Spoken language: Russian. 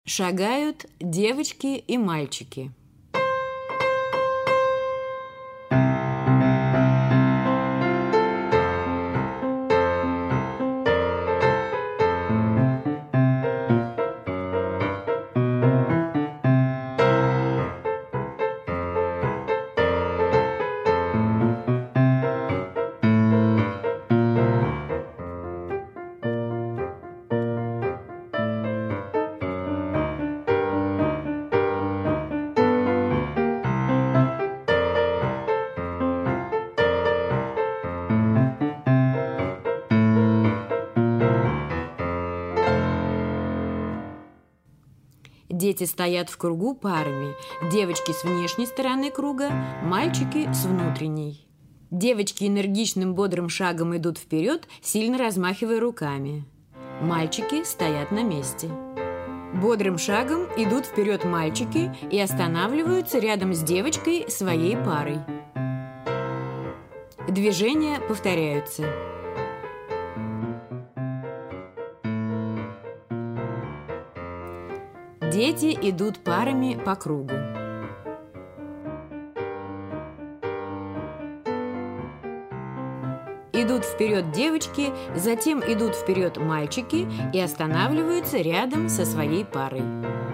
Шагают девочки и мальчики. Дети стоят в кругу парами. Девочки с внешней стороны круга, мальчики с внутренней. Девочки энергичным бодрым шагом идут вперед, сильно размахивая руками. Мальчики стоят на месте. Бодрым шагом идут вперед мальчики и останавливаются рядом с девочкой своей парой. Движения повторяются. Дети идут парами по кругу. Идут вперед девочки, затем идут вперед мальчики и останавливаются рядом со своей парой.